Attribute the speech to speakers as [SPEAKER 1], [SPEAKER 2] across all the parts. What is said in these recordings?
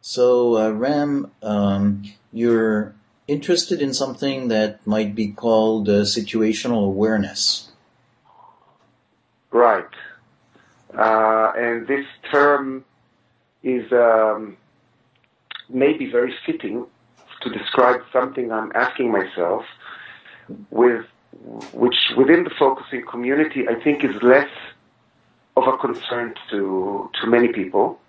[SPEAKER 1] So, Ram, you're interested in something that might be called situational awareness.
[SPEAKER 2] Right. And this term is maybe very fitting to describe something I'm asking myself, which within the focusing community I think is less of a concern to many people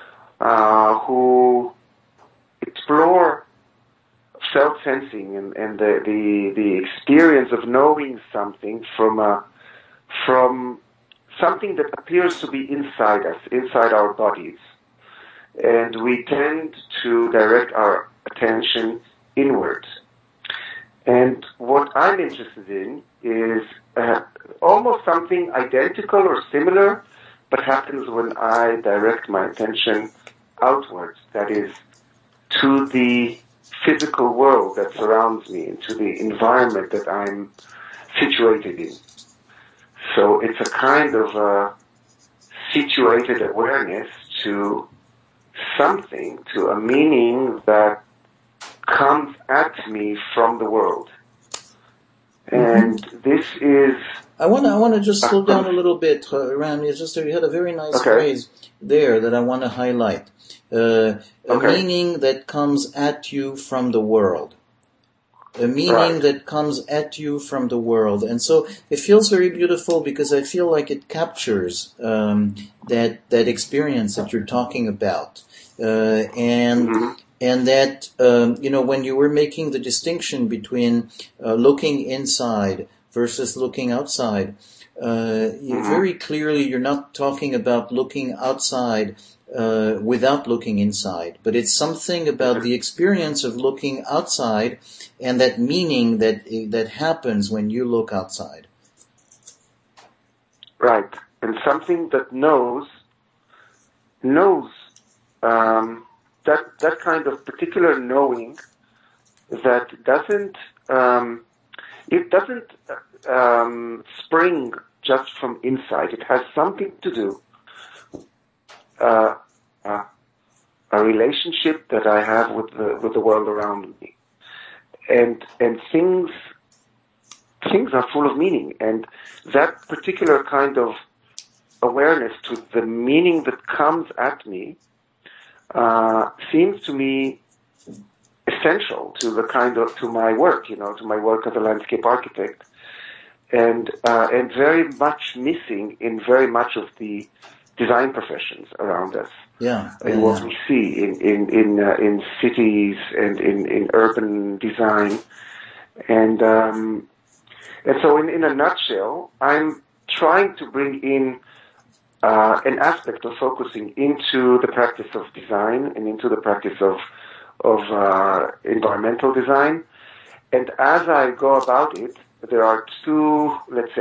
[SPEAKER 2] who explore self-sensing and the experience of knowing something from something that appears to be inside us, inside our bodies. And we tend to direct our attention inward. And what I'm interested in is almost something identical or similar, but happens when I direct my attention outwards, that is, to the physical world that surrounds me, and to the environment that I'm situated in. So it's a kind of situated awareness to something, to a meaning that comes at me from the world. And this is...
[SPEAKER 1] I want to just slow down a little bit, Ram. You had a very nice phrase there that I want to highlight. A meaning that comes at you from the world. A meaning that comes at you from the world. And so it feels very beautiful because I feel like it captures that experience that you're talking about. And that, when you were making the distinction between looking inside versus looking outside, very clearly you're not talking about looking outside without looking inside, but it's something about the experience of looking outside and that meaning that happens when you look outside.
[SPEAKER 2] Right, and something that knows that kind of particular knowing that doesn't spring just from inside. It has something to do a relationship that I have with the world around me, and things are full of meaning, and that particular kind of awareness to the meaning that comes at me seems to me essential to my work, to my work as a landscape architect, and very much missing in very much of the design professions around us. And what we see in cities and in urban design, and so in a nutshell, I'm trying to bring in an aspect of focusing into the practice of design and into the practice of environmental design. And as I go about it, there are two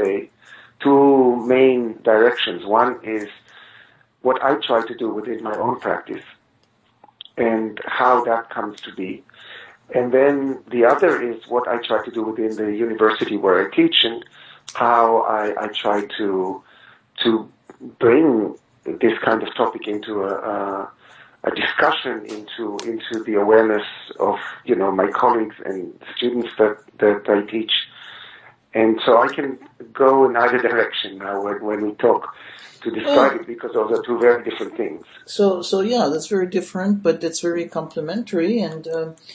[SPEAKER 2] main directions. One is what I try to do within my own practice and how that comes to be. And then the other is what I try to do within the university where I teach, and how I try to bring this kind of topic into a discussion, into the awareness of my colleagues and students that I teach. And so I can go in either direction now when we talk to describe it, because those are two very different things.
[SPEAKER 1] So yeah, that's very different, but it's very complementary, and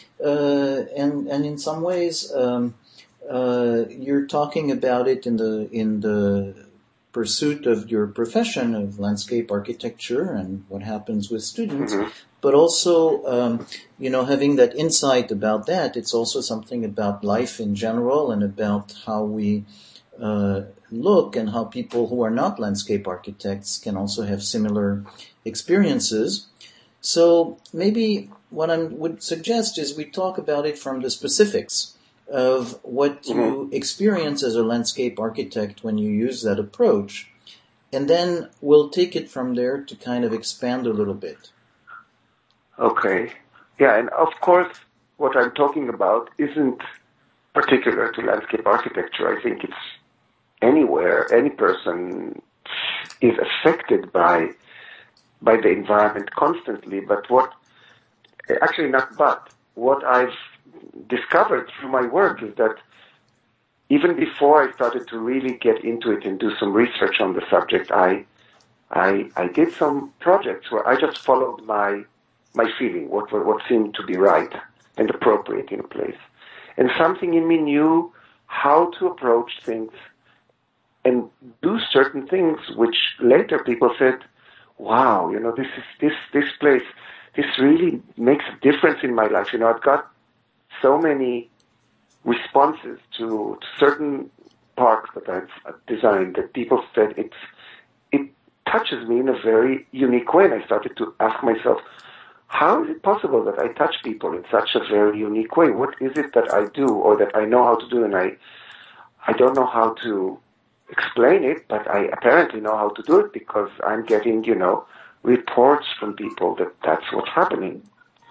[SPEAKER 1] in some ways, you're talking about it in the pursuit of your profession of landscape architecture and what happens with students, but also, having that insight about that, it's also something about life in general and about how we look, and how people who are not landscape architects can also have similar experiences. So maybe what I would suggest is we talk about it from the specifics of what you experience as a landscape architect when you use that approach, and then we'll take it from there to kind of expand a little bit.
[SPEAKER 2] Okay. Yeah, and of course, what I'm talking about isn't particular to landscape architecture. I think it's anywhere, any person is affected by the environment constantly. But what actually not but, what I've discovered through my work is that even before I started to really get into it and do some research on the subject, I did some projects where I just followed my feeling, what seemed to be right and appropriate in a place. And something in me knew how to approach things and do certain things, which later people said, wow, this place, this really makes a difference in my life. I've got so many responses to certain parks that I've designed that people said it touches me in a very unique way. And I started to ask myself, how is it possible that I touch people in such a very unique way? What is it that I do or that I know how to do? And I don't know how to explain it, but I apparently know how to do it because I'm getting, reports from people that that's what's happening.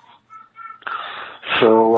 [SPEAKER 2] So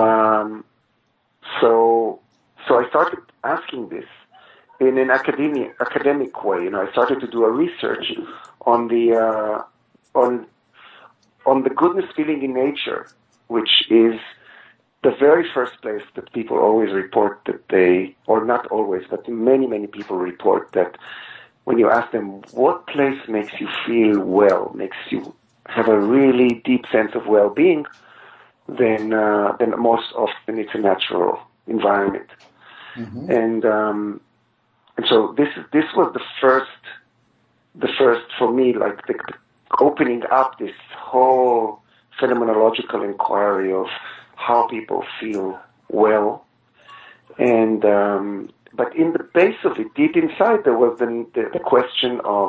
[SPEAKER 2] I started asking this in an academic way. I started to do a research on the goodness feeling in nature, which is the very first place that people always report that they, or not always, but many, many people report that when you ask them what place makes you feel well, makes you have a really deep sense of well-being, then most often it's a natural environment. Mm-hmm. And so this was the first for me, like the opening up this whole phenomenological inquiry of how people feel well. And but in the base of it, deep inside, there was the question of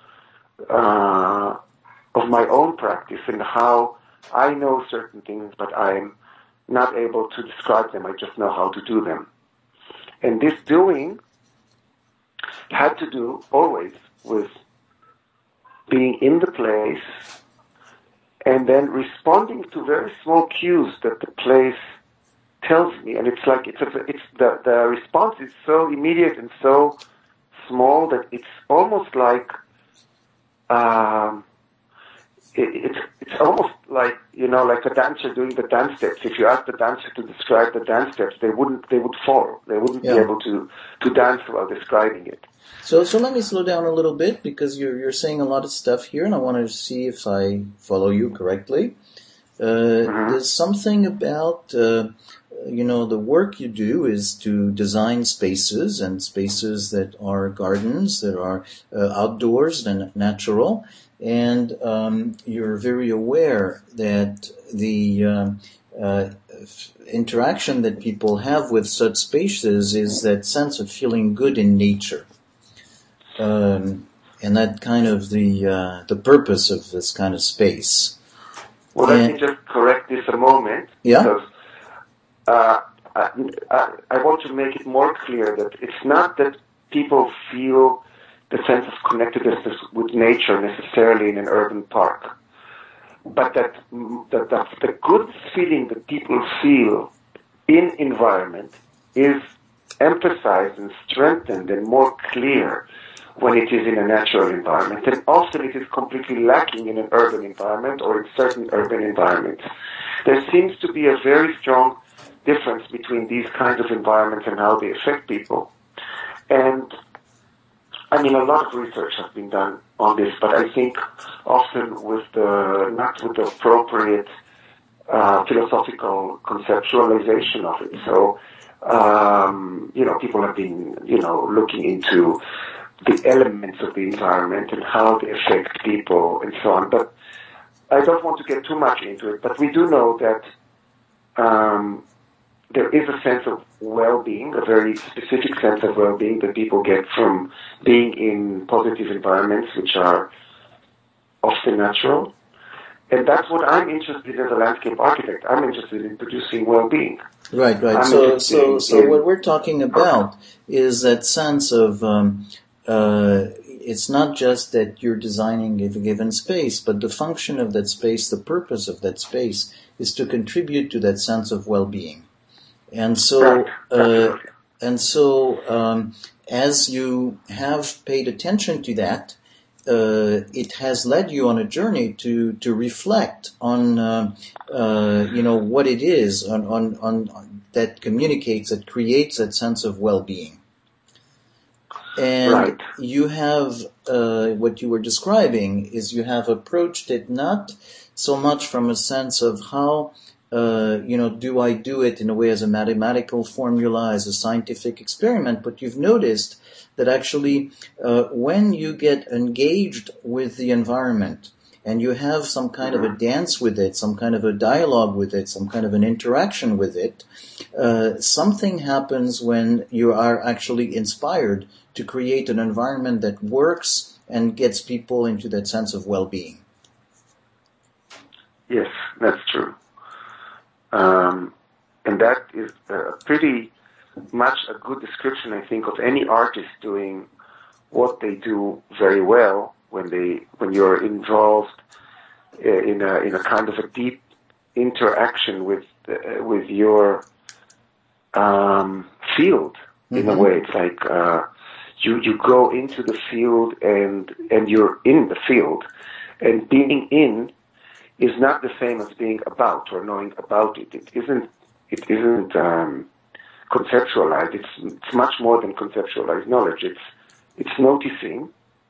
[SPEAKER 2] my own practice and how I know certain things, but I'm not able to describe them. I just know how to do them. And this doing had to do always with being in the place and then responding to very small cues that the place tells me. And it's like the response is so immediate and so small that it's almost like it's almost like like a dancer doing the dance steps. If you ask the dancer to describe the dance steps, they would fall. They wouldn't be able to dance while describing it.
[SPEAKER 1] So let me slow down a little bit because you're saying a lot of stuff here, and I want to see if I follow you correctly. There's something about the work you do is to design spaces, and spaces that are gardens, that are outdoors and natural, and you're very aware that the interaction that people have with such spaces is that sense of feeling good in nature. And that kind of the purpose of this kind of space.
[SPEAKER 2] Well, let me just correct this a moment.
[SPEAKER 1] Yeah?
[SPEAKER 2] Because I want to make it more clear that it's not that people feel the sense of connectedness with nature necessarily in an urban park, but that the good feeling that people feel in environment is emphasized and strengthened and more clear when it is in a natural environment. And often it is completely lacking in an urban environment or in certain urban environments. There seems to be a very strong difference between these kinds of environments and how they affect people. And a lot of research has been done on this, but I think often not with the appropriate philosophical conceptualization of it. So, people have been, looking into the elements of the environment and how they affect people and so on. But I don't want to get too much into it. But we do know that there is a sense of well-being, a very specific sense of well-being that people get from being in positive environments, which are often natural. And that's what I'm interested in as a landscape architect. I'm interested in producing well-being.
[SPEAKER 1] Right. So what we're talking about is that sense of it's not just that you're designing a given space, but the function of that space, the purpose of that space, is to contribute to that sense of well-being. And so, as you have paid attention to that, it has led you on a journey to reflect on what it is on that communicates, that creates that sense of well-being. And
[SPEAKER 2] Right.
[SPEAKER 1] you have what you were describing is you have approached it not so much from a sense of how do I do it in a way as a mathematical formula, as a scientific experiment, but you've noticed that actually when you get engaged with the environment and you have some kind of a dance with it, some kind of a dialogue with it, some kind of an interaction with it, something happens when you are actually inspired to create an environment that works and gets people into that sense of well-being.
[SPEAKER 2] Yes, that's true. And that is pretty much a good description, I think, of any artist doing what they do very well when you're involved in a kind of a deep interaction with your field. In a way, it's like you go into the field and you're in the field, and being in is not the same as being about or knowing about it. It isn't conceptualized. It's much more than conceptualized knowledge. It's noticing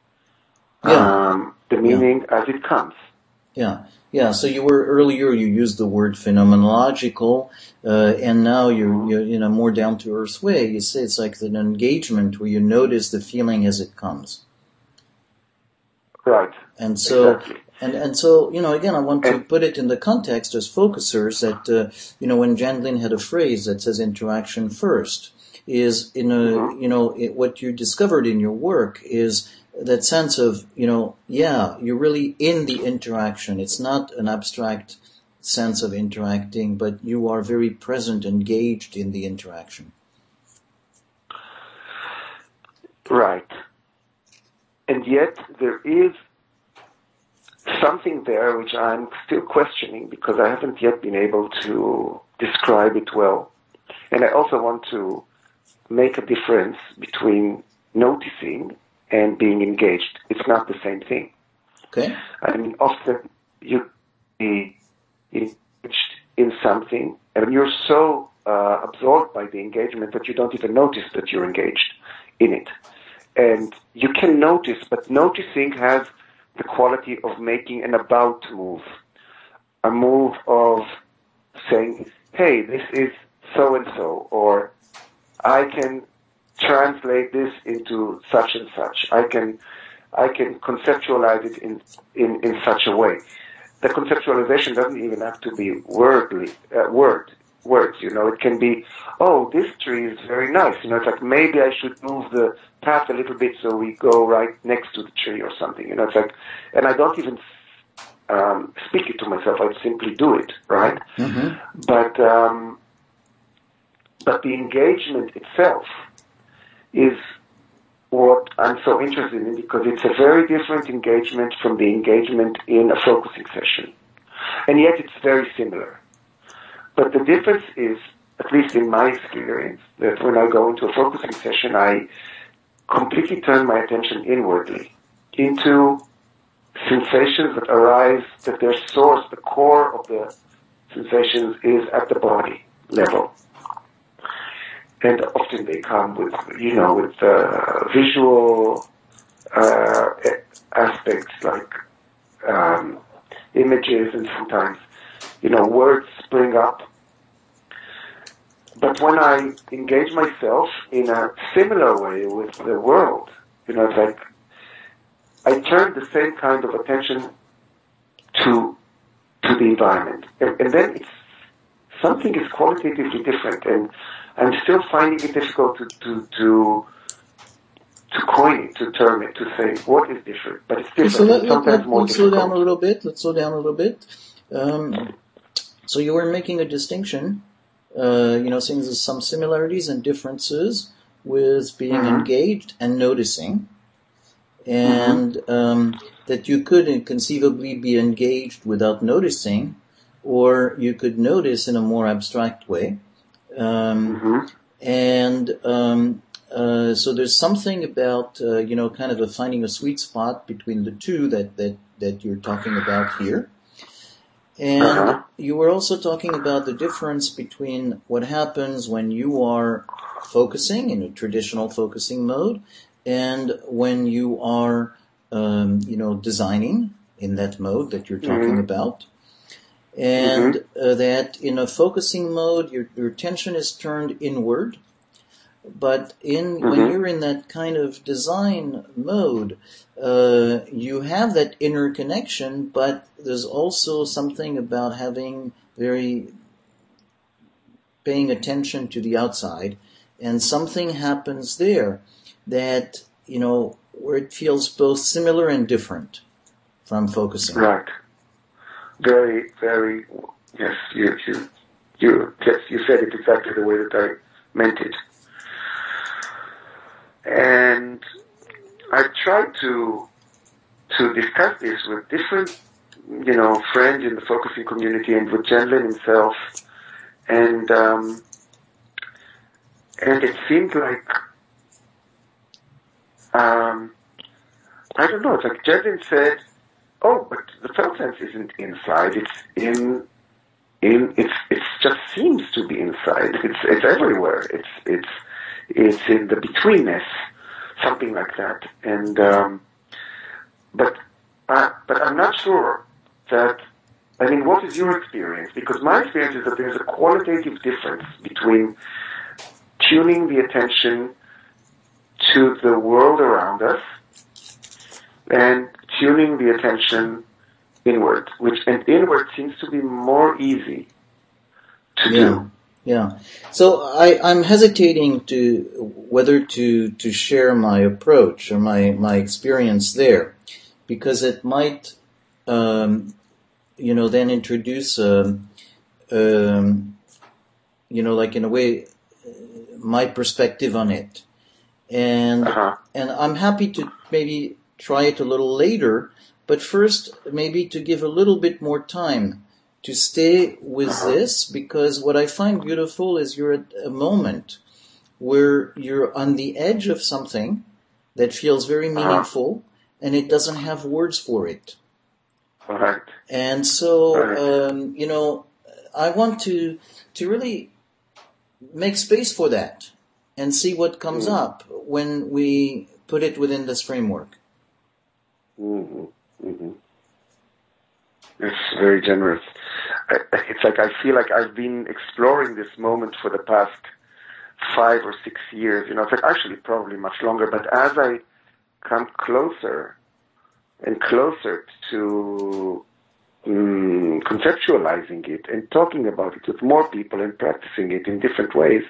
[SPEAKER 2] the meaning as it comes.
[SPEAKER 1] Yeah. So earlier you used the word phenomenological, and now you're in a more down to earth way. You say it's like an engagement where you notice the feeling as it comes.
[SPEAKER 2] Right.
[SPEAKER 1] And so.
[SPEAKER 2] Exactly.
[SPEAKER 1] And so, again, I want to put it in the context as focusers that, when Jan Glynn had a phrase that says interaction first, is what you discovered in your work is that sense of, you're really in the interaction. It's not an abstract sense of interacting, but you are very present, engaged in the interaction.
[SPEAKER 2] Right. And yet there is something there which I'm still questioning because I haven't yet been able to describe it well. And I also want to make a difference between noticing and being engaged. It's not the same thing.
[SPEAKER 1] Okay.
[SPEAKER 2] I mean, often you be engaged in something and you're so absorbed by the engagement that you don't even notice that you're engaged in it. And you can notice, but noticing has the quality of making an about move, a move of saying, hey, this is so-and-so, or I can translate this into such and such. I can conceptualize it in such a way. The conceptualization doesn't even have to be words. It can be, oh, this tree is very nice. It's like maybe I should move the path a little bit so we go right next to the tree or something. It's like, and I don't even speak it to myself. I simply do it, right?
[SPEAKER 1] Mm-hmm.
[SPEAKER 2] But the engagement itself is what I'm so interested in because it's a very different engagement from the engagement in a focusing session. And yet it's very similar. But the difference is, at least in my experience, that when I go into a focusing session, I completely turn my attention inwardly into sensations that arise, that their source, the core of the sensations is at the body level. And often they come with visual aspects like images, and sometimes, words spring up. But when I engage myself in a similar way with the world, it's like I turn the same kind of attention to the environment. And then something is qualitatively different, and I'm still finding it difficult to coin it, to term it, to say what is different. But it's different.
[SPEAKER 1] Let's slow down a little bit. So you were making a distinction, saying there's some similarities and differences with being engaged and noticing, and that you could conceivably be engaged without noticing, or you could notice in a more abstract way. And So there's something about, kind of finding a sweet spot between the two that you're talking about here. And you were also talking about the difference between what happens when you are focusing in a traditional focusing mode and when you are, designing in that mode that you're talking about. And that in a focusing mode, your attention is turned inward. But when you're in that kind of design mode, you have that inner connection, but there's also something about paying attention to the outside, and something happens there that, where it feels both similar and different from focusing.
[SPEAKER 2] Right. Very, very, yes, you said it exactly the way that I meant it. And I tried to discuss this with different, friends in the focusing community and with Gendlin himself, and it seemed like, I don't know, it's like Gendlin said, oh, but the felt sense isn't inside, it just seems to be inside, it's everywhere, it's in the betweenness, something like that. And but I'm not sure that. I mean, what is your experience? Because my experience is that there's a qualitative difference between tuning the attention to the world around us and tuning the attention inward, and inward seems to be more easy to do.
[SPEAKER 1] Yeah. So I'm hesitating whether to share my approach or my experience there, because it might, then introduce, like in a way, my perspective on it. And I'm happy to maybe try it a little later, but first maybe to give a little bit more time to stay with this, because what I find beautiful is you're at a moment where you're on the edge of something that feels very meaningful, and it doesn't have words for it.
[SPEAKER 2] Right.
[SPEAKER 1] And so, I want to really make space for that and see what comes up when we put it within this framework.
[SPEAKER 2] It's very generous. It's like I feel like I've been exploring this moment for the past 5 or 6 years. It's like actually probably much longer. But as I come closer and closer to conceptualizing it and talking about it with more people and practicing it in different ways,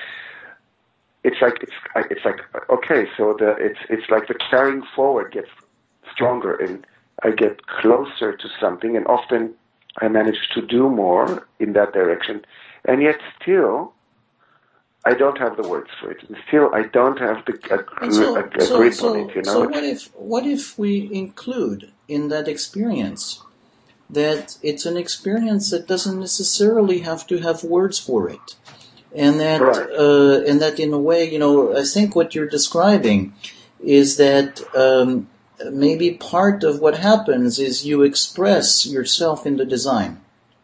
[SPEAKER 2] it's like okay. So it's like the carrying forward gets stronger and I get closer to something, and often I manage to do more in that direction, and yet still I don't have the words for it, and still I don't have a grip on it.
[SPEAKER 1] So what if we include in that experience that it's an experience that doesn't necessarily have to have words for it, and that in a way, I think what you're describing is that. Maybe part of what happens is you express yourself in the design.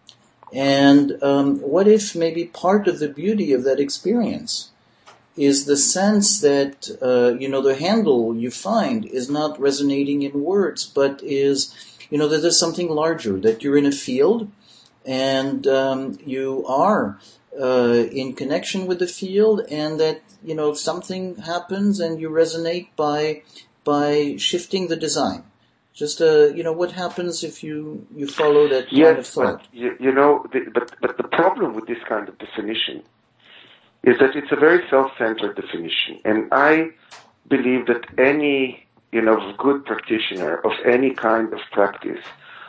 [SPEAKER 1] And what if maybe part of the beauty of that experience is the sense that, the handle you find is not resonating in words, but is, that there's something larger, that you're in a field and you are in connection with the field, and that, something happens and you resonate by shifting the design. Just, what happens if you follow that kind of thought?
[SPEAKER 2] But the problem with this kind of definition is that it's a very self-centered definition. And I believe that any, good practitioner of any kind of practice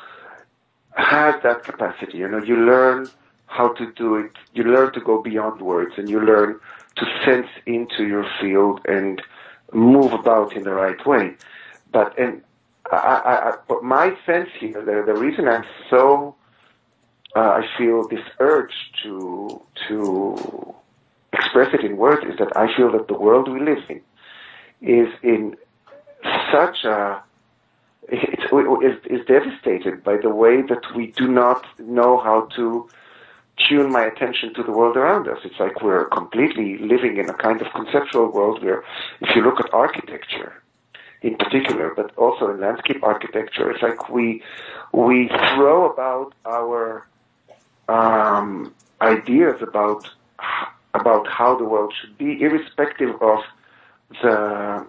[SPEAKER 2] has that capacity. You learn how to do it. You learn to go beyond words, and you learn to sense into your field and move about in the right way. But my sense here, the reason I'm so, I feel this urge to express it in words is that I feel that the world we live in is in such a is devastated by the way that we do not know how to tune my attention to the world around us. It's like we're completely living in a kind of conceptual world where, if you look at architecture in particular, but also in landscape architecture, it's like we throw about our ideas about how the world should be, irrespective of the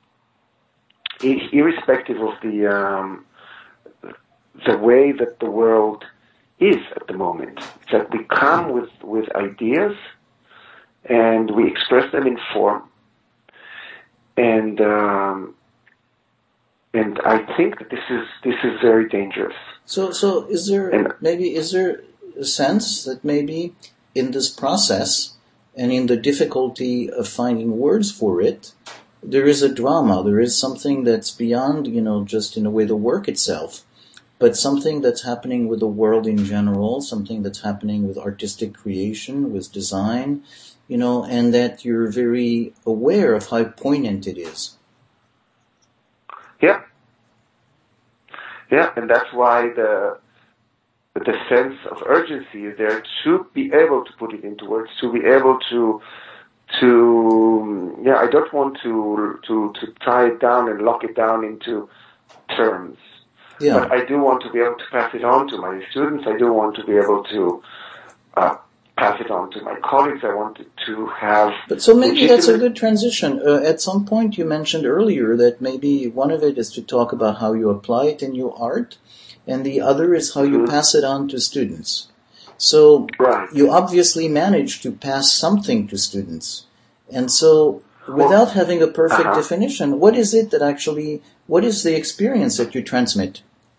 [SPEAKER 2] way that the world is at the moment. It's like we come with ideas and we express them in form, and I think that this is very dangerous.
[SPEAKER 1] So is there a sense that maybe in this process and in the difficulty of finding words for it, there is a drama, there is something that's beyond, just in a way the work itself, but something that's happening with the world in general, something that's happening with artistic creation, with design, and that you're very aware of how poignant it is.
[SPEAKER 2] Yeah. Yeah, and that's why the sense of urgency is there to be able to put it into words, to be able to I don't want to tie it down and lock it down into terms. Yeah. But I do want to be able to pass it on to my students. I do want to be able to pass it on to my colleagues. I want to have...
[SPEAKER 1] But so maybe that's a good transition. At some point you mentioned earlier that maybe one of it is to talk about how you apply it in your art, and the other is how you pass it on to students. So you obviously managed to pass something to students. And so without having a perfect definition, what is it that actually, what is the experience that you transmit?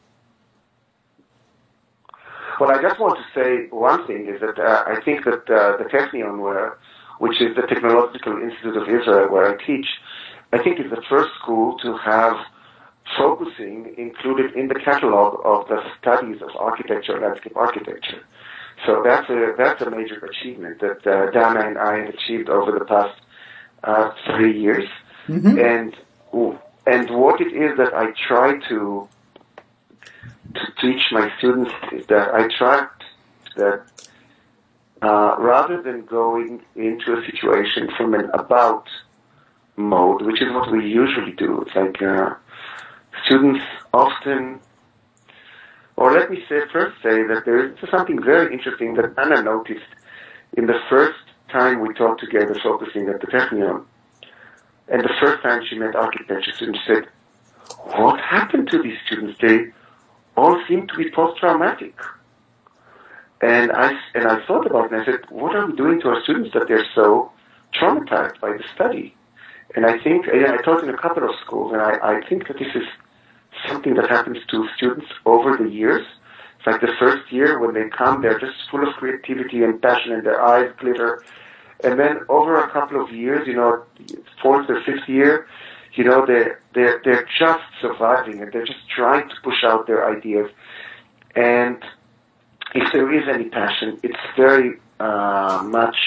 [SPEAKER 2] Well, I just want to say one thing is that I think that the Technion, which is the Technological Institute of Israel where I teach, I think is the first school to have focusing included in the catalog of the studies of architecture, landscape architecture. So that's a major achievement that Dana and I have achieved over the past 3 years. Mm-hmm. And what it is that I try to teach my students is that I try that rather than going into a situation from an about mode, which is what we usually do, it's like students often, or let me first say that there is something very interesting that Anna noticed in the first time we talked together focusing at the Technion. And the first time she met architecture students, she said, what happened to these students? They all seem to be post-traumatic. And I thought about it and I said, what are we doing to our students that they're so traumatized by the study? And I think, I taught in a couple of schools, and I think that this is something that happens to students over the years. It's like the first year when they come, they're just full of creativity and passion and their eyes glitter. And then over a couple of years, fourth or fifth year, they're just surviving and they're just trying to push out their ideas. And if there is any passion, it's very much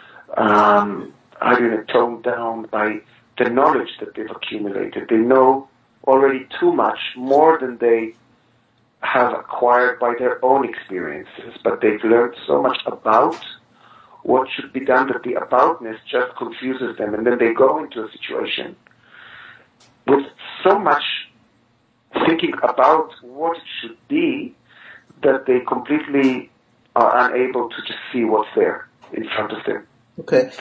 [SPEAKER 2] toned down by the knowledge that they've accumulated. They know already too much, more than they have acquired by their own experiences, but they've learned so much about what should be done that the aboutness just confuses them, and then they go into a situation with so much thinking about what it should be that they completely are unable to just see what's there in front of them.
[SPEAKER 1] Okay,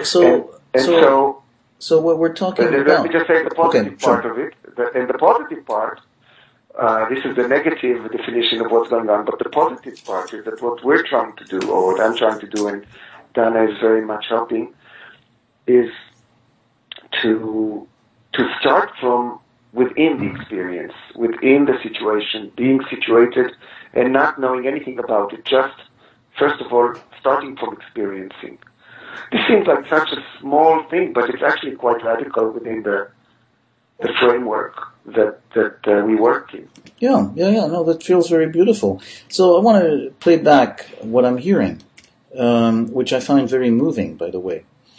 [SPEAKER 1] so what we're talking about...
[SPEAKER 2] Let me just say the positive part of it. And the positive part, this is the negative definition of what's going on, but the positive part is that what we're trying to do, or what I'm trying to do, and Dana is very much helping, is to start from within the experience, within the situation, being situated and not knowing anything about it, just, first of all, starting from experiencing. This seems like such a small thing, but it's actually quite radical within the framework that we work in.
[SPEAKER 1] Yeah, no, that feels very beautiful. So I want to play back what I'm hearing, which I find very moving, by the way.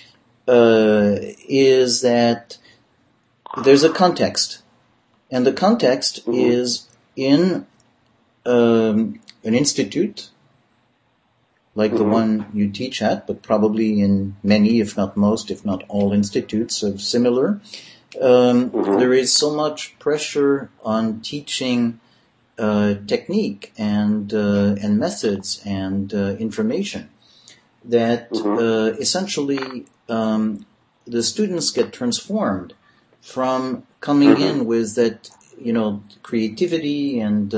[SPEAKER 1] is that there's a context, and the context is in an institute like the one you teach at, but probably in many, if not most, if not all institutes of similar. There is so much pressure on teaching technique and methods and information that essentially the students get transformed from coming in with that, creativity and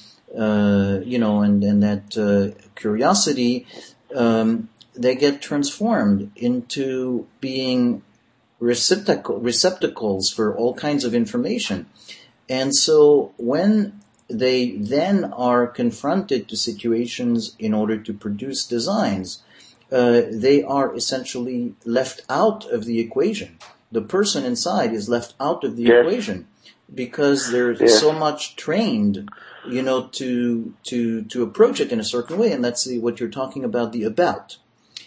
[SPEAKER 1] and that curiosity. They get transformed into being receptacles for all kinds of information. And so when they then are confronted to situations in order to produce designs, they are essentially left out of the equation. The person inside is left out of the equation because they're so much trained, to approach it in a certain way. And that's what you're talking about, the about.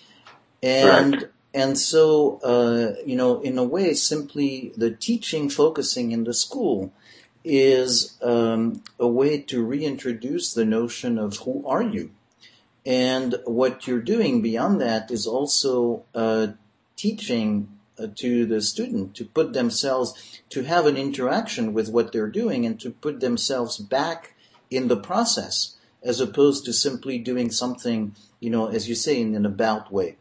[SPEAKER 1] And so, in a way, simply the teaching focusing in the school is a way to reintroduce the notion of who are you. And what you're doing beyond that is also teaching to the student to put themselves, to have an interaction with what they're doing and to put themselves back in the process, as opposed to simply doing something, as you say, in an about way.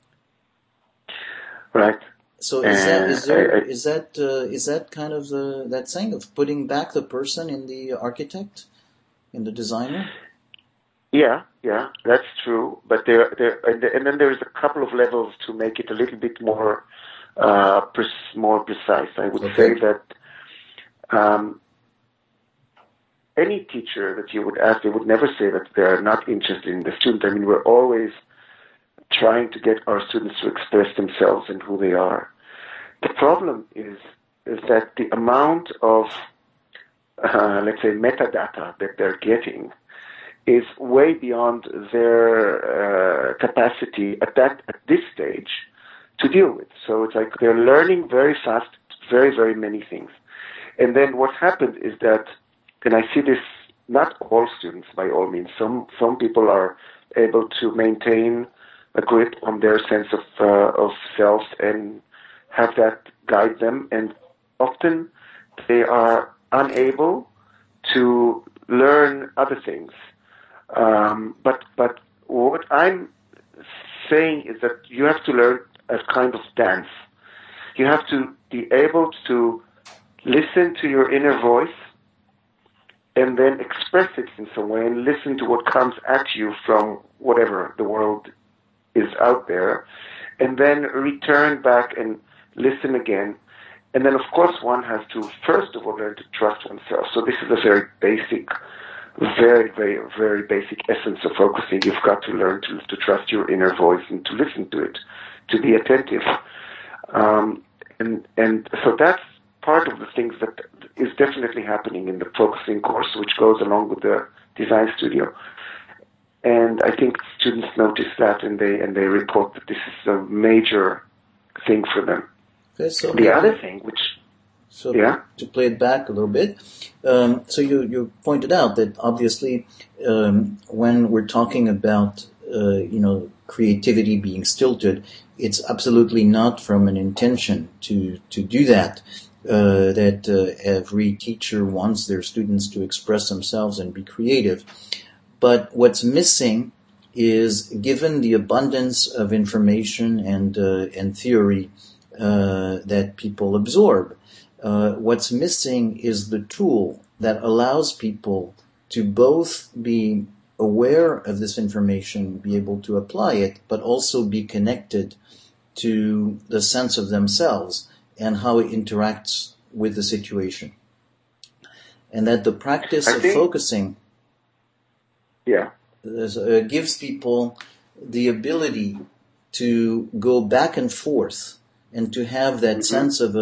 [SPEAKER 2] Right.
[SPEAKER 1] So is that kind of that saying of putting back the person in the architect, in the designer?
[SPEAKER 2] Yeah, that's true. But and then there's a couple of levels to make it a little bit more more precise. I would say that any teacher that you would ask, they would never say that they're not interested in the student. I mean, we're always trying to get our students to express themselves and who they are. The problem is that the amount of, let's say, metadata that they're getting is way beyond their capacity at this stage to deal with. So it's like they're learning very fast, very, very many things. And then what happens is that, and I see this, not all students by all means, some people are able to maintain a grip on their sense of self and have that guide them, and often they are unable to learn other things. But what I'm saying is that you have to learn a kind of dance. You have to be able to listen to your inner voice and then express it in some way and listen to what comes at you from whatever the world is out there, and then return back and listen again. And then, of course, one has to, first of all, learn to trust oneself. So this is a very basic, very, very, very basic essence of focusing. You've got to learn to trust your inner voice and to listen to it, to be attentive. And so that's part of the things that is definitely happening in the focusing course, which goes along with the design studio. And I think students notice that, and they report that this is a major thing for them.
[SPEAKER 1] Okay, so
[SPEAKER 2] the other thing,
[SPEAKER 1] to play it back a little bit, so you pointed out that obviously when we're talking about creativity being stilted, it's absolutely not from an intention to do that. That every teacher wants their students to express themselves and be creative. But what's missing is, given the abundance of information and theory that people absorb, what's missing is the tool that allows people to both be aware of this information, be able to apply it, but also be connected to the sense of themselves and how it interacts with the situation. And that the practice of focusing gives people the ability to go back and forth and to have that sense of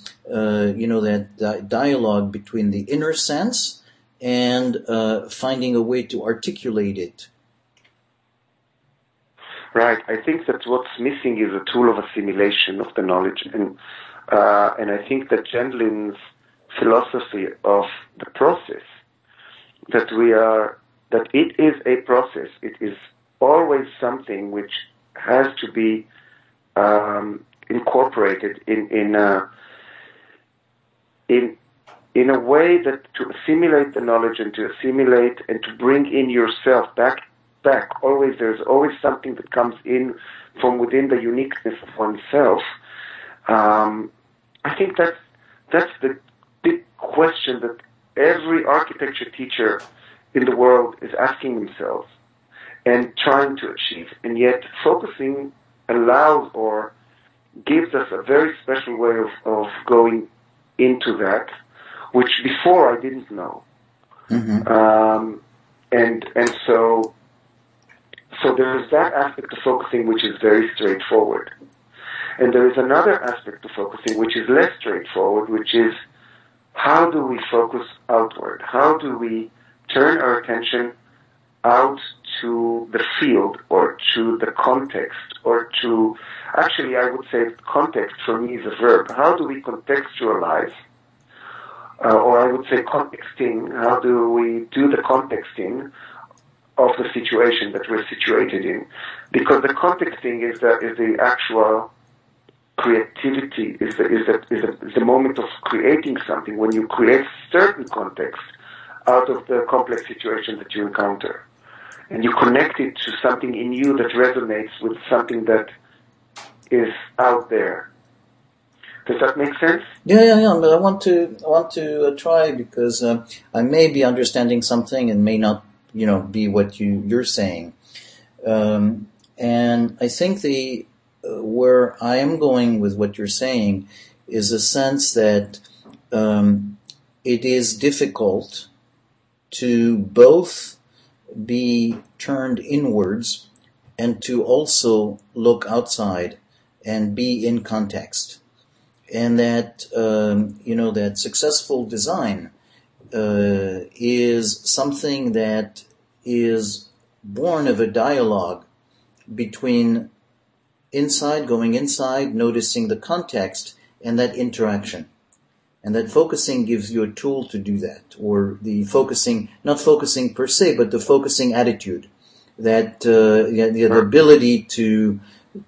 [SPEAKER 1] that dialogue between the inner sense and finding a way to articulate it.
[SPEAKER 2] Right. I think that what's missing is a tool of assimilation of the knowledge, and I think that Gendlin's philosophy of the process, that it is a process. It is always something which has to be incorporated in a way that to assimilate the knowledge and to assimilate and to bring in yourself back. Always, there's always something that comes in from within the uniqueness of oneself. I think that's the big question that every architecture teacher in the world is asking themselves and trying to achieve. And yet, focusing allows or gives us a very special way of going into that, which before I didn't know.
[SPEAKER 1] Mm-hmm.
[SPEAKER 2] So there is that aspect of focusing which is very straightforward. And there is another aspect of focusing which is less straightforward, which is how do we focus outward? How do we turn our attention out to the field or to the context or to, actually I would say context for me is a verb. How do we contextualize? Or I would say contexting. How do we do the contexting of the situation that we're situated in? Because the contexting is the actual creativity, is the moment of creating something, when you create certain context out of the complex situation that you encounter. And you connect it to something in you that resonates with something that is out there. Does that make sense?
[SPEAKER 1] Yeah. But I want to try, because I may be understanding something and may not, be what you're saying. And I think where I am going with what you're saying is a sense that it is difficult to both be turned inwards and to also look outside and be in context. And that, that successful design is something that is born of a dialogue between going inside, noticing the context, and that interaction. And that focusing gives you a tool to do that, or the focusing, not focusing per se, but the focusing attitude. That the ability to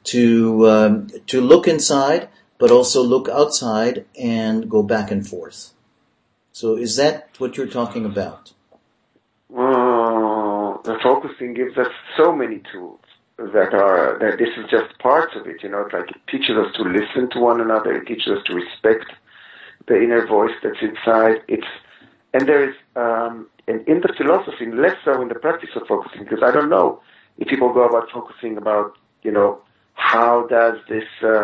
[SPEAKER 1] look inside, but also look outside and go back and forth. So is that what you're talking about?
[SPEAKER 2] The focusing gives us so many tools that this is just parts of it, It's like it teaches us to listen to one another. It teaches us to respect the inner voice that's inside. And there is, and in the philosophy, less so in the practice of focusing, because I don't know if people go about focusing about, how does this,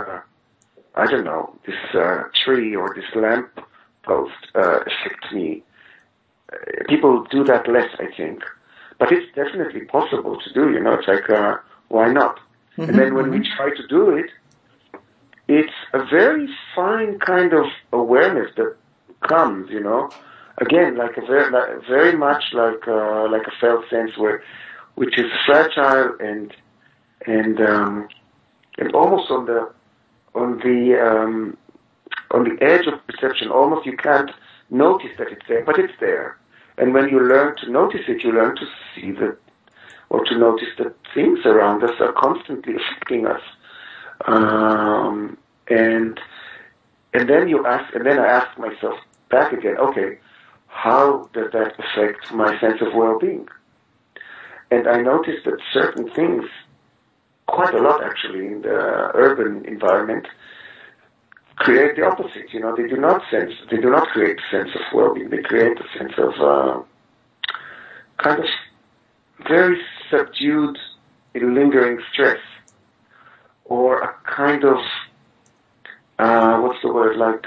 [SPEAKER 2] this tree or this lamp post affect me. People do that less, I think. But it's definitely possible to do, It's like, why not? Mm-hmm. And then when we try to do it, it's a very fine kind of awareness that comes, Again, like very much like a felt sense which is fragile and almost on the edge of perception. Almost you can't notice that it's there, but it's there. And when you learn to notice it, you learn to see that, or to notice that things around us are constantly affecting us. And then I ask myself back again, okay, how does that affect my sense of well-being? And I noticed that certain things, quite a lot actually, in the urban environment, create the opposite. They do not create a sense of well-being. They create a sense of kind of very subdued, lingering stress, or a kind of like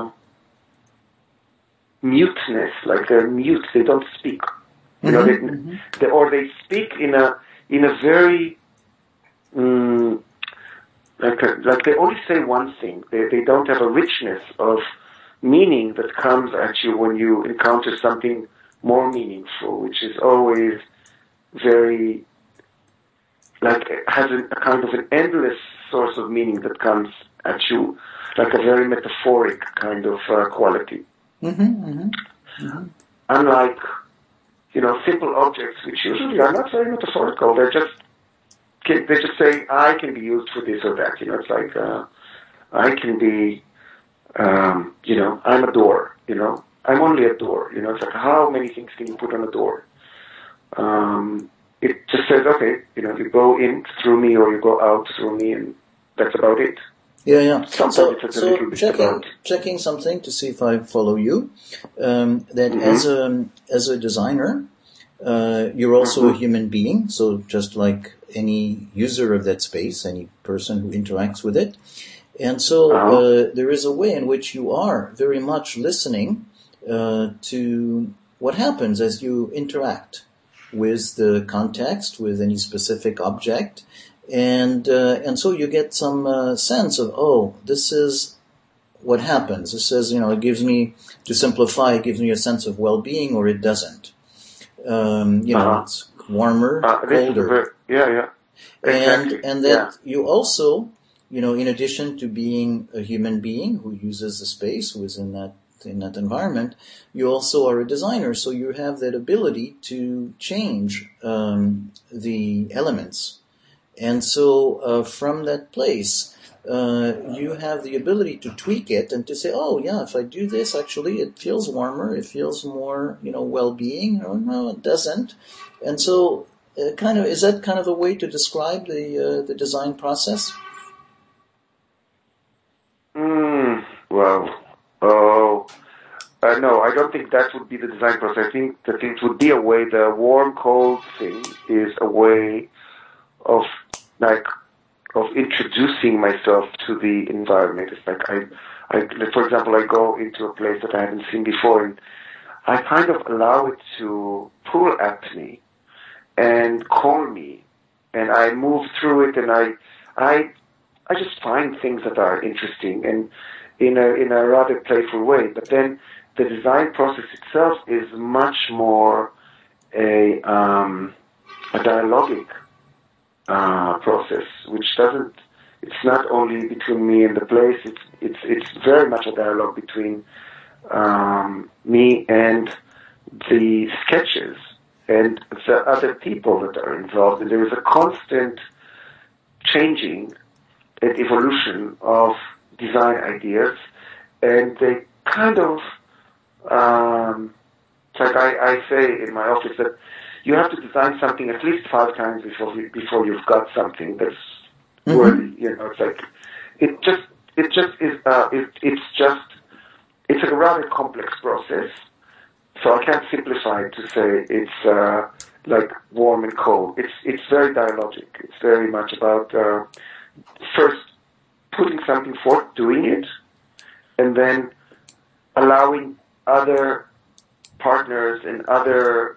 [SPEAKER 2] muteness, like they're mute. They don't speak.
[SPEAKER 1] Mm-hmm.
[SPEAKER 2] They speak in a very like they only say one thing. They don't have a richness of meaning that comes at you when you encounter something more meaningful, which is always very like has a kind of an endless source of meaning that comes at you, like a very metaphoric kind of quality. Unlike, simple objects, which usually are not very metaphorical. They just say, I can be used for this or that. It's like, I can be, I'm a door, I'm only a door, it's like, how many things can you put on a door? It just says, okay, you go in through me or you go out through me, and that's about it.
[SPEAKER 1] Yeah.
[SPEAKER 2] Sometimes it's a little bit
[SPEAKER 1] checking something to see if I follow you. That as a designer, you're also a human being. So just like any user of that space, any person who interacts with it, and so there is a way in which you are very much listening to what happens as you interact with the context, with any specific object. And so you get some sense of, this is what happens. This is, it gives me, to simplify, it gives me a sense of well-being, or it doesn't. It's warmer, colder.
[SPEAKER 2] Yeah. Exactly.
[SPEAKER 1] And that you also, in addition to being a human being who uses the space, who is in that environment, you also are a designer. So you have that ability to change the elements. And so from that place, you have the ability to tweak it and to say, if I do this, actually it feels warmer, it feels more, well-being, or no, it doesn't. And so is that kind of a way to describe the design process?
[SPEAKER 2] No, I don't think that would be the design process. I think that it would be a way, the warm-cold thing is a way of introducing myself to the environment. It's like for example, I go into a place that I haven't seen before, and I kind of allow it to pull at me and call me, and I move through it, and I just find things that are interesting and in a rather playful way. But then the design process itself is much more a dialogic process, which it's not only between me and the place, it's very much a dialogue between me and the sketches and the other people that are involved. And there is a constant changing and evolution of design ideas, and they kind of, like I say in my office, that you have to design something at least 5 times before you've got something that's worthy. It's like it's a rather complex process. So I can't simplify it to say it's like warm and cold. It's very dialogic. It's very much about first putting something forth, doing it, and then allowing other partners and other,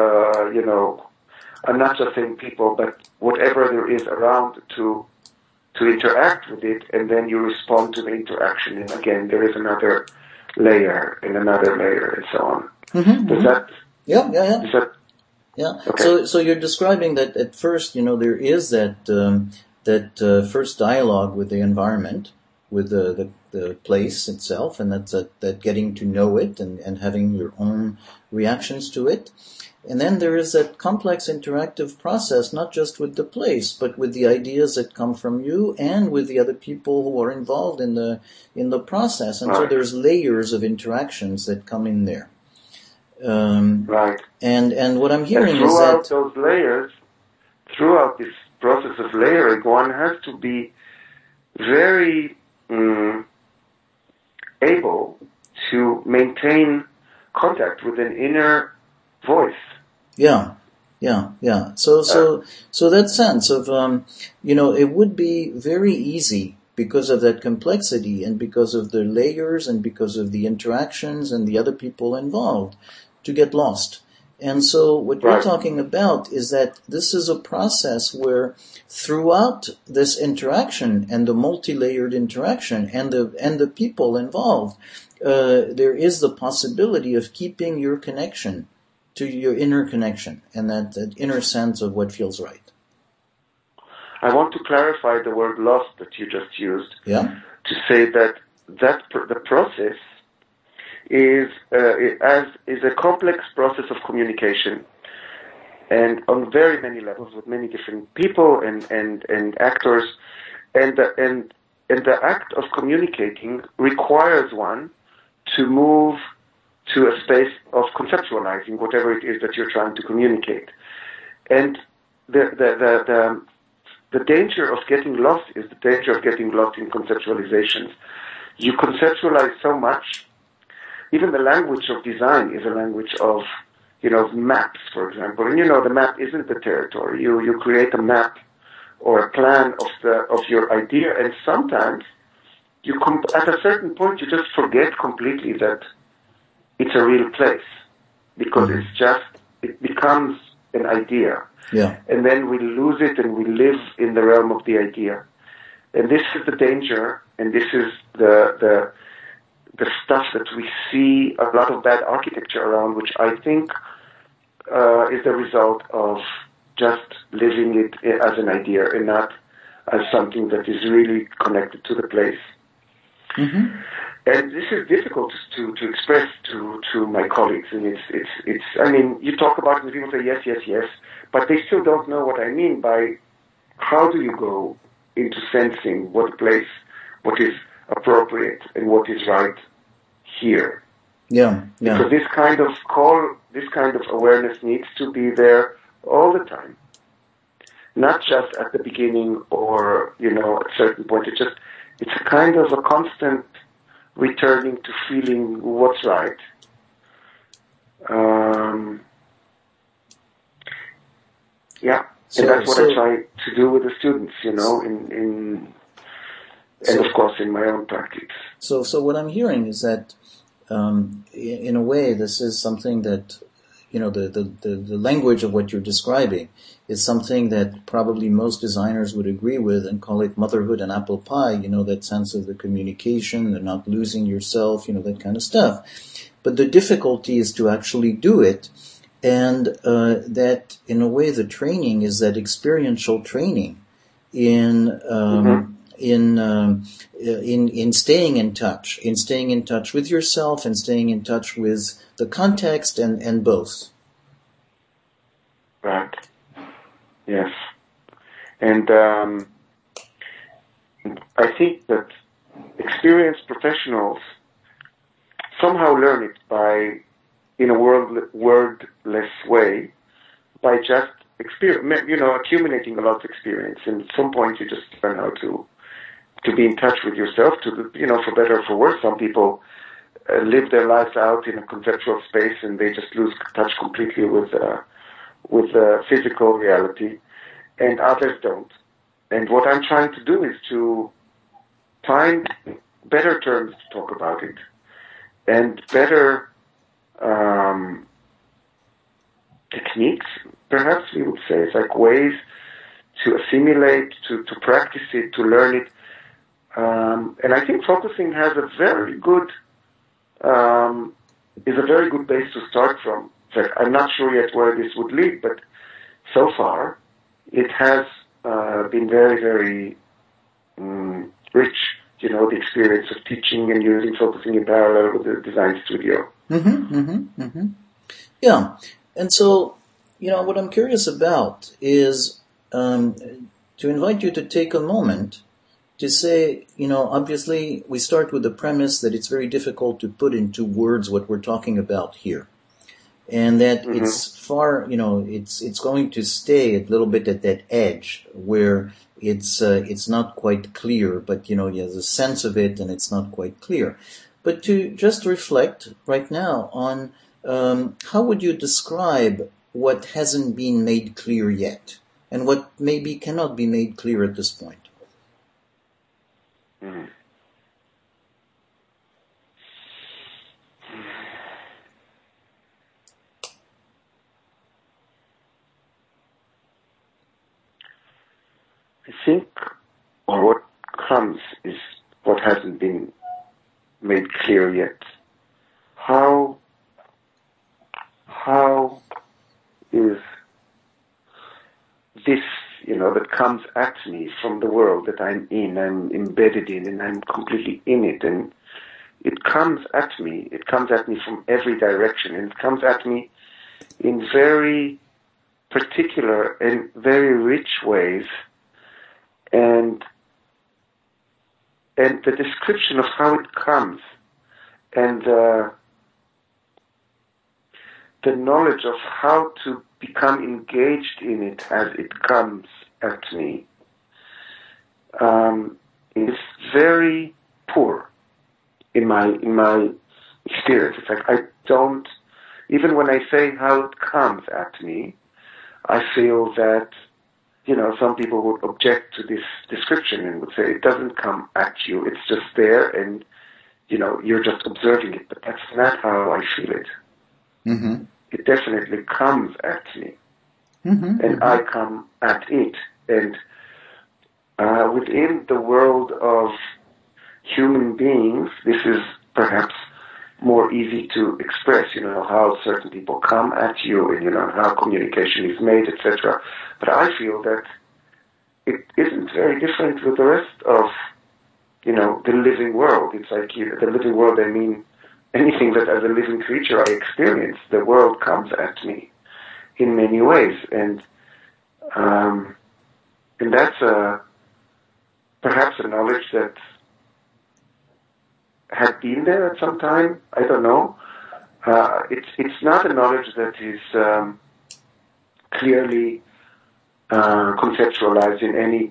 [SPEAKER 2] I'm not just saying people, but whatever there is around to interact with it, and then you respond to the interaction. And again, there is another layer and another layer and so on. Does that?
[SPEAKER 1] Yeah.
[SPEAKER 2] Is that?
[SPEAKER 1] Yeah.
[SPEAKER 2] Okay.
[SPEAKER 1] So you're describing that at first, there is that first dialogue with the environment, with the place itself, and that's that getting to know it and having your own reactions to it. And then there is that complex interactive process, not just with the place, but with the ideas that come from you and with the other people who are involved in the process. And so there's layers of interactions that come in there.
[SPEAKER 2] Right.
[SPEAKER 1] And what I'm hearing is that
[SPEAKER 2] those layers, throughout this process of layering, one has to be very able to maintain contact with an inner voice. Yeah.
[SPEAKER 1] So that sense of, it would be very easy because of that complexity and because of the layers and because of the interactions and the other people involved to get lost. And so what you're talking about is that this is a process where throughout this interaction and the multi-layered interaction and the people involved, there is the possibility of keeping your connection to your inner connection and that inner sense of what feels right.
[SPEAKER 2] I want to clarify the word lost that you just used.
[SPEAKER 1] Yeah.
[SPEAKER 2] To say that the process is a complex process of communication, and on very many levels with many different people and actors, and the act of communicating requires one to move to a space of conceptualizing whatever it is that you're trying to communicate. And the danger of getting lost is the danger of getting lost in conceptualizations. You conceptualize so much. Even the language of design is a language of, maps, for example. And the map isn't the territory. You create a map or a plan of your idea, and sometimes at a certain point you just forget completely that it's a real place, because it becomes an idea.
[SPEAKER 1] Yeah.
[SPEAKER 2] And then we lose it and we live in the realm of the idea. And this is the danger, and this is the stuff that we see a lot of bad architecture around, which I think is the result of just living it as an idea and not as something that is really connected to the place.
[SPEAKER 1] Mm-hmm.
[SPEAKER 2] And this is difficult to express to my colleagues. And it's I mean, you talk about it and people say yes, yes, yes, but they still don't know what I mean by how do you go into sensing what is appropriate and what is right here.
[SPEAKER 1] Yeah.
[SPEAKER 2] Because this kind of awareness needs to be there all the time. Not just at the beginning or, at certain point. It's a kind of a constant returning to feeling what's right. And that's what I try to do with the students, and of course in my own practice.
[SPEAKER 1] So what I'm hearing is that, in a way, this is something that, the language of what you're describing is something that probably most designers would agree with and call it motherhood and apple pie, that sense of the communication, the not losing yourself, that kind of stuff. But the difficulty is to actually do it, and that, in a way, the training is that experiential training in staying in touch with yourself and staying in touch with the context and both.
[SPEAKER 2] Right. Yes. And I think that experienced professionals somehow learn it in a wordless way, by just accumulating a lot of experience. And at some point you just learn how to be in touch with yourself, for better or for worse. Some people live their lives out in a conceptual space and they just lose touch completely with physical reality, and others don't. And what I'm trying to do is to find better terms to talk about it, and better techniques, perhaps we would say. It's like ways to assimilate, to practice it, to learn it. And I think focusing has is a very good base to start from. In fact, I'm not sure yet where this would lead, but so far it has been very, very rich, the experience of teaching and using focusing in parallel with the design studio.
[SPEAKER 1] Yeah. And so, what I'm curious about is to invite you to take a moment to say, obviously we start with the premise that it's very difficult to put into words what we're talking about here. And that it's far, it's going to stay a little bit at that edge where it's not quite clear, but there's a sense of it and it's not quite clear. But to just reflect right now on how would you describe what hasn't been made clear yet and what maybe cannot be made clear at this point?
[SPEAKER 2] I think, or what comes is what hasn't been made clear yet. How is this, that comes at me from the world that I'm in, I'm embedded in, and I'm completely in it. And it comes at me from every direction, and it comes at me in very particular and very rich ways. And the description of how it comes, and the knowledge of how to become engaged in it as it comes at me, is very poor in my experience. It's like I don't, even when I say how it comes at me, I feel that, some people would object to this description and would say it doesn't come at you, it's just there and, you're just observing it, but that's not how I feel it.
[SPEAKER 1] Mm-hmm.
[SPEAKER 2] It definitely comes at me, and I come at it. And within the world of human beings, this is perhaps more easy to express, how certain people come at you and, how communication is made, etc. But I feel that it isn't very different with the rest of, the living world. It's like the living world, I mean, anything that as a living creature I experience, the world comes at me in many ways. And that's perhaps a knowledge that had been there at some time. I don't know. It's not a knowledge that is clearly conceptualized in any,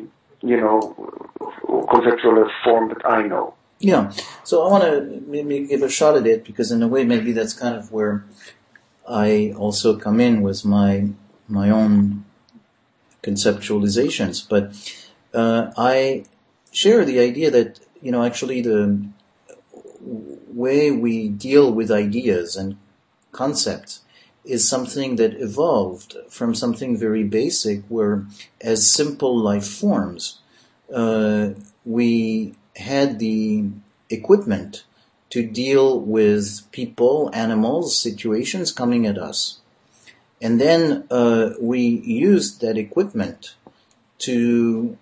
[SPEAKER 2] conceptual form that I know.
[SPEAKER 1] Yeah. So I want to maybe give a shot at it, because in a way maybe that's kind of where I also come in with my own conceptualizations. But I share the idea that, actually the way we deal with ideas and concepts is something that evolved from something very basic, where as simple life forms, we had the equipment to deal with people, animals, situations coming at us. And then we used that equipment to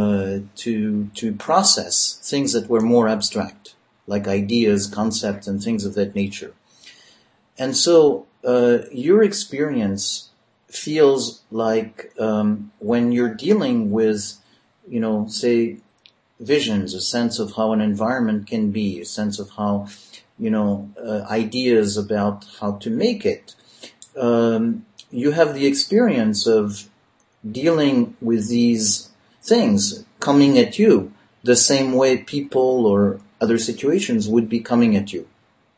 [SPEAKER 1] process things that were more abstract, like ideas, concepts, and things of that nature. And so your experience feels like when you're dealing with, say, visions, a sense of how an environment can be, a sense of how, ideas about how to make it. You have the experience of dealing with these things coming at you the same way people or other situations would be coming at you.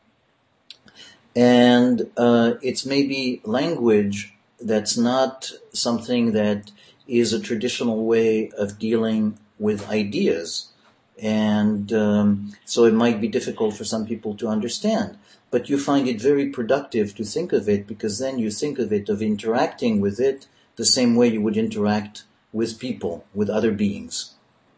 [SPEAKER 1] And it's maybe language that's not something that is a traditional way of dealing with ideas. And so it might be difficult for some people to understand. But you find it very productive to think of it, because then you think of it, of interacting with it the same way you would interact with people, with other beings.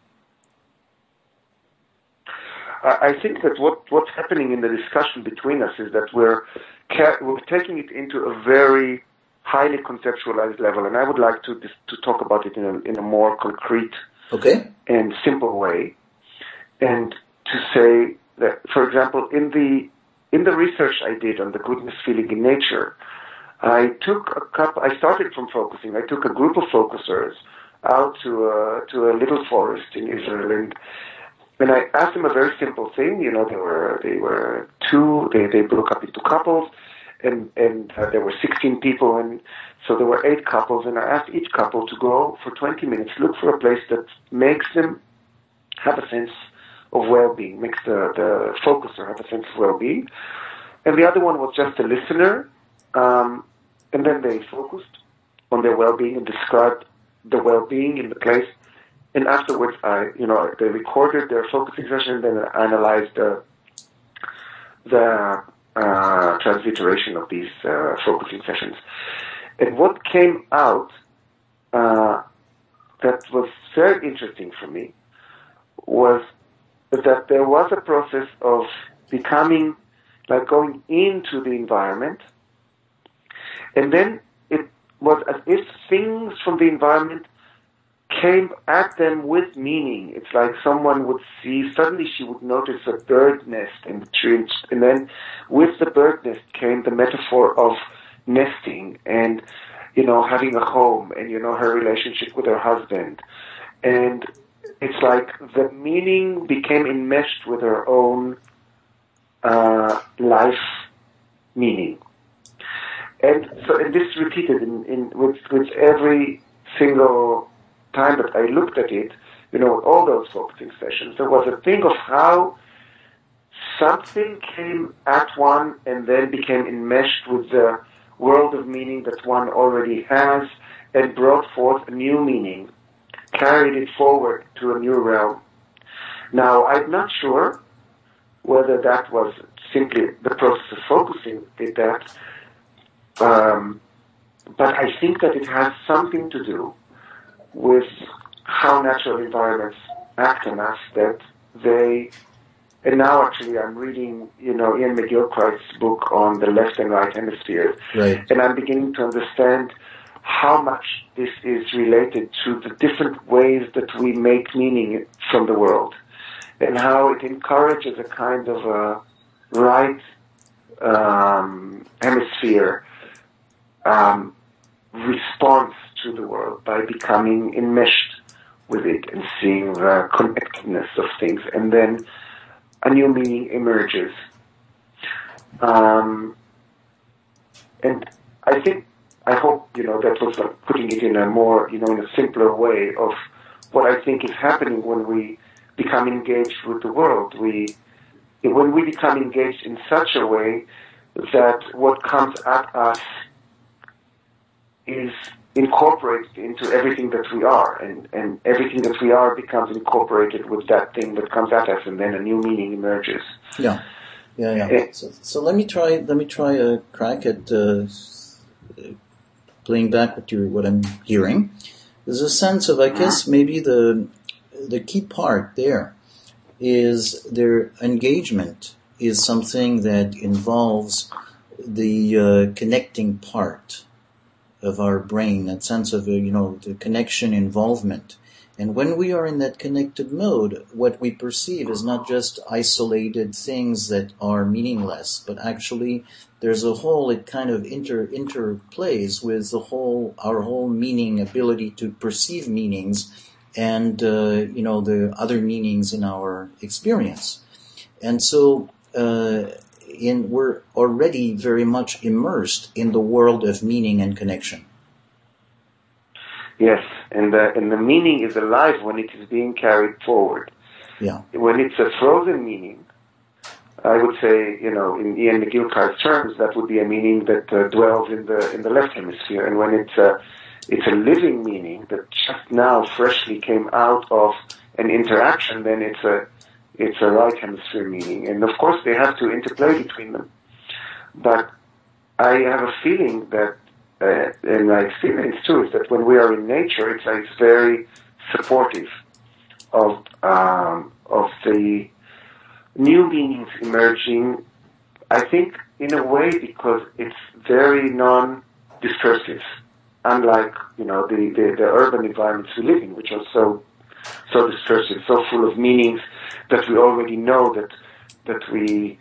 [SPEAKER 2] I think that what's happening in the discussion between us is that we're taking it into a very highly conceptualized level, and I would like to talk about it in a more concrete and simple way, and to say that, for example, in the research I did on the goodness feeling in nature, I started from focusing. I took a group of focusers out to a little forest in Israel, and I asked them a very simple thing. They were two. They broke up into couples, and there were 16 people, and so there were 8 couples. And I asked each couple to go for 20 minutes, look for a place that makes them have a sense of well-being, makes the focuser have a sense of well-being, and the other one was just a listener. And then they focused on their well-being and described the well-being in the place. And afterwards, they recorded their focusing session, then analyzed the transliteration of these focusing sessions. And what came out that was very interesting for me was that there was a process of becoming, like going into the environment, and then it was as if things from the environment came at them with meaning. It's like someone would see, suddenly she would notice a bird nest in the tree, and then with the bird nest came the metaphor of nesting and, having a home and, her relationship with her husband. And it's like the meaning became enmeshed with her own life meaning. And this repeated with every single time that I looked at it, all those focusing sessions, there was a thing of how something came at one and then became enmeshed with the world of meaning that one already has and brought forth a new meaning, carried it forward to a new realm. Now, I'm not sure whether that was simply the process of focusing did that, but I think that it has something to do with how natural environments act on us, that they, and now actually I'm reading, Ian McGilchrist's book on the left and right hemispheres,
[SPEAKER 1] right.
[SPEAKER 2] And I'm beginning to understand how much this is related to the different ways that we make meaning from the world, and how it encourages a kind of a right hemisphere response to the world by becoming enmeshed with it and seeing the connectedness of things, and then a new meaning emerges. And I hope, that was like putting it in a more, in a simpler way of what I think is happening when we become engaged with the world. When we become engaged in such a way that what comes at us is incorporated into everything that we are, and everything that we are becomes incorporated with that thing that comes at us, and then a new meaning emerges.
[SPEAKER 1] Yeah. So let me try a crack at playing back what I'm hearing. There's a sense of, I guess, maybe the key part there is their engagement is something that involves the connecting part of our brain, that sense of, the connection involvement. And when we are in that connected mode, what we perceive is not just isolated things that are meaningless, but actually there's a whole, it kind of interplays with our whole meaning, ability to perceive meanings and, the other meanings in our experience. And so, we're already very much immersed in the world of meaning and connection.
[SPEAKER 2] Yes, and the meaning is alive when it is being carried forward.
[SPEAKER 1] Yeah.
[SPEAKER 2] When it's a frozen meaning, I would say, in Ian McGilchrist's terms, that would be a meaning that dwells in the left hemisphere. And when it's a living meaning that just now freshly came out of an interaction, then it's a right hemisphere meaning. And of course, they have to interplay between them. But I have a feeling that, and my experience too, is that when we are in nature, it's very supportive of the new meanings emerging. I think in a way because it's very non-discursive, unlike the urban environments we live in, which are so discursive, so full of meanings that we already know that we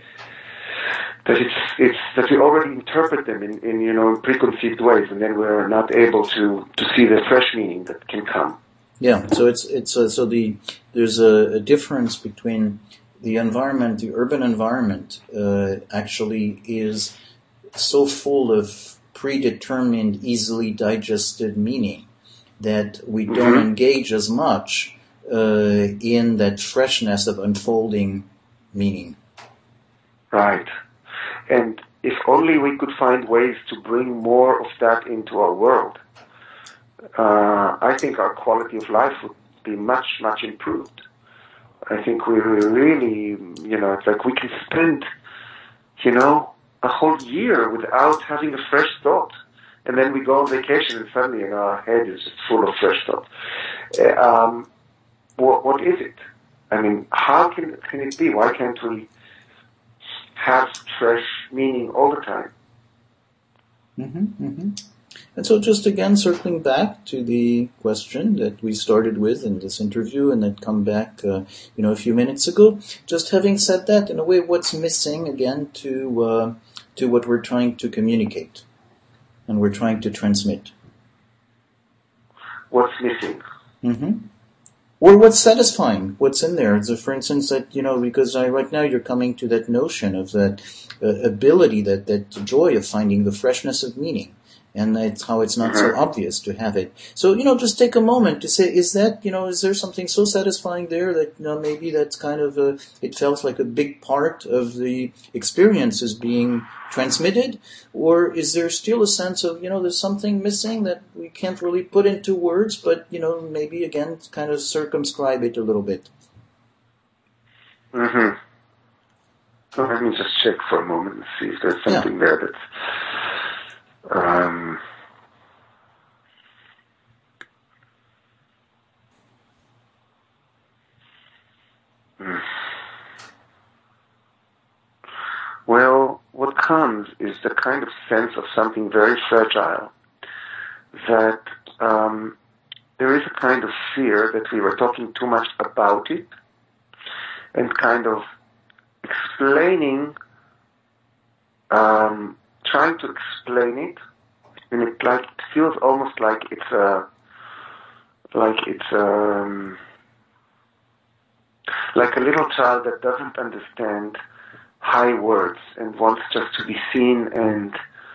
[SPEAKER 2] already interpret them in preconceived ways, and then we're not able to see the fresh meaning that can come.
[SPEAKER 1] Yeah. So there's a difference between the environment, the urban environment, actually is so full of predetermined, easily digested meaning that we don't engage as much in that freshness of unfolding meaning.
[SPEAKER 2] Right. And if only we could find ways to bring more of that into our world, I think our quality of life would be much, much improved. I think we really, it's like we can spend, a whole year without having a fresh thought. And then we go on vacation and suddenly our head is just full of fresh thought. What is it? I mean, how can it be? Why can't we have fresh meaning all the time?
[SPEAKER 1] And so just again, circling back to the question that we started with in this interview and that come back, a few minutes ago, just having said that, in a way, what's missing again to what we're trying to communicate and we're trying to transmit?
[SPEAKER 2] What's missing?
[SPEAKER 1] Mm-hmm. Or what's satisfying? What's in there? So for instance, that, because right now you're coming to that notion of that ability, that joy of finding the freshness of meaning. And that's how it's not so obvious to have it. So, just take a moment to say, is there something so satisfying there that, maybe that's kind of it felt like a big part of the experience is being transmitted? Or is there still a sense of, there's something missing that we can't really put into words, but, maybe again, kind of circumscribe it a little bit?
[SPEAKER 2] Mm-hmm. So let me just check for a moment and see if there's something there that's... Well, what comes is the kind of sense of something very fragile, that there is a kind of fear that we were talking too much about it and kind of explaining, trying to explain it, and it feels almost like it's like a little child that doesn't understand high words and wants just to be seen and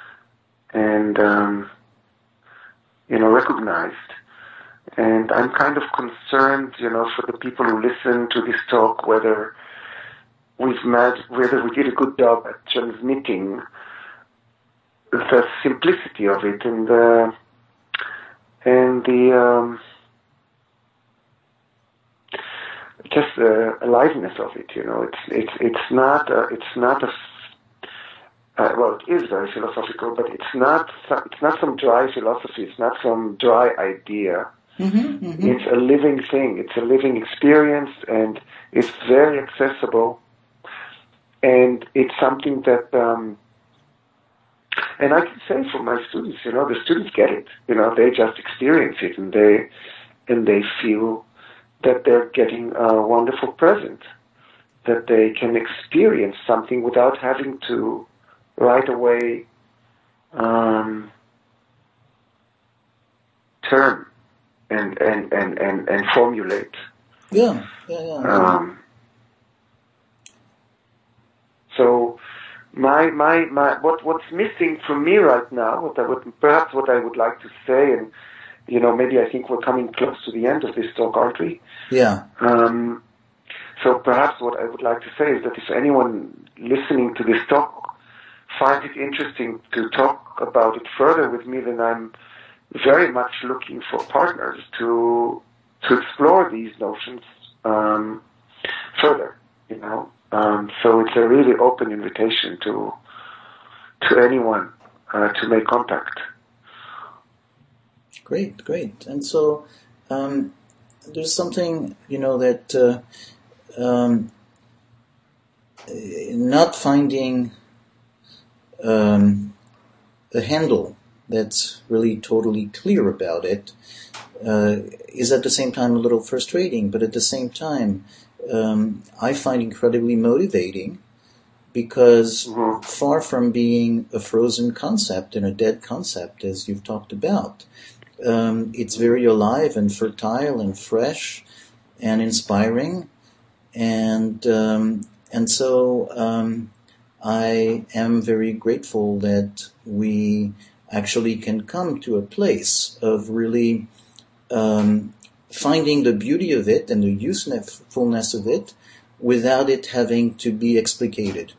[SPEAKER 2] recognized. And I'm kind of concerned, for the people who listen to this talk, whether we did a good job at transmitting the simplicity of it and the just the aliveness of it. It's not well, it is very philosophical, but it's not some dry philosophy. It's not some dry idea.
[SPEAKER 1] Mm-hmm, mm-hmm.
[SPEAKER 2] It's a living thing. It's a living experience, and it's very accessible. And it's something that, and I can say for my students, the students get it. They just experience it, and they feel that they're getting a wonderful present, that they can experience something without having to right away term and formulate.
[SPEAKER 1] Yeah.
[SPEAKER 2] So what's missing for me right now, what I would like to say, and maybe I think we're coming close to the end of this talk, aren't we?
[SPEAKER 1] Yeah.
[SPEAKER 2] So perhaps what I would like to say is that if anyone listening to this talk finds it interesting to talk about it further with me, then I'm very much looking for partners to explore these notions further. So it's a really open invitation to anyone to make contact.
[SPEAKER 1] Great. And so there's something, that not finding a handle that's really totally clear about it is at the same time a little frustrating, but at the same time I find incredibly motivating, because far from being a frozen concept and a dead concept, as you've talked about, it's very alive and fertile and fresh and inspiring, and so I am very grateful that we actually can come to a place of really finding the beauty of it and the usefulness of it without it having to be explicated.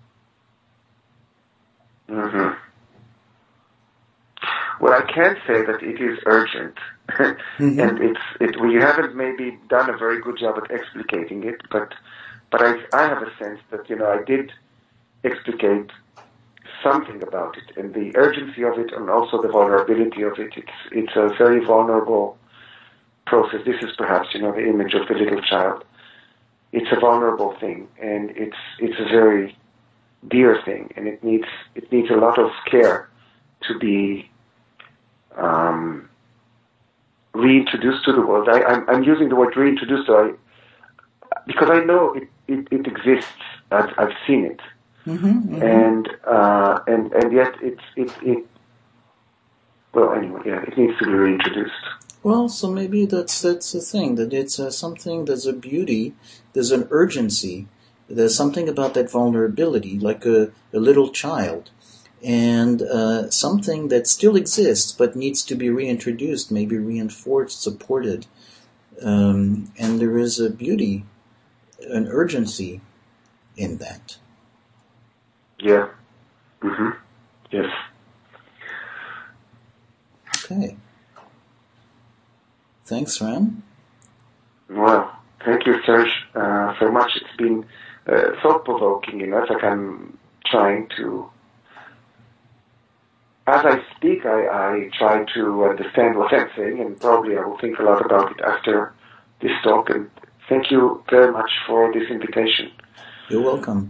[SPEAKER 2] Mm-hmm. Well, I can say that it is urgent,
[SPEAKER 1] Mm-hmm.
[SPEAKER 2] and we haven't maybe done a very good job at explicating it, but I have a sense that I did explicate something about it, and the urgency of it, and also the vulnerability of it. It's a very vulnerable process. This is perhaps the image of the little child. It's a vulnerable thing, and it's a very dear thing, and it needs a lot of care to be reintroduced to the world. I'm using the word reintroduced because I know it exists. I've seen it, and yet it. Well, anyway, it needs to be reintroduced.
[SPEAKER 1] Well, so maybe that's the thing, that it's something, there's a beauty, there's an urgency, there's something about that vulnerability, like a little child, and something that still exists but needs to be reintroduced, maybe reinforced, supported, and there is a beauty, an urgency in that.
[SPEAKER 2] Yeah. Yes.
[SPEAKER 1] Okay. Thanks, Ran.
[SPEAKER 2] Well, thank you, Serge, so much. It's been thought-provoking enough. Like I'm trying to, as I speak, I try to understand what I'm saying, and probably I will think a lot about it after this talk. And thank you very much for this invitation.
[SPEAKER 1] You're welcome.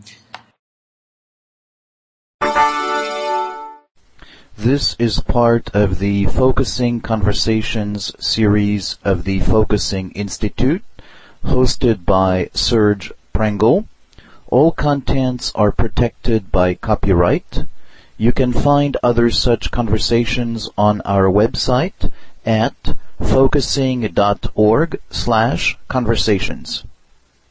[SPEAKER 3] This is part of the Focusing Conversations series of the Focusing Institute, hosted by Serge Prengel. All contents are protected by copyright. You can find other such conversations on our website at focusing.org/conversations.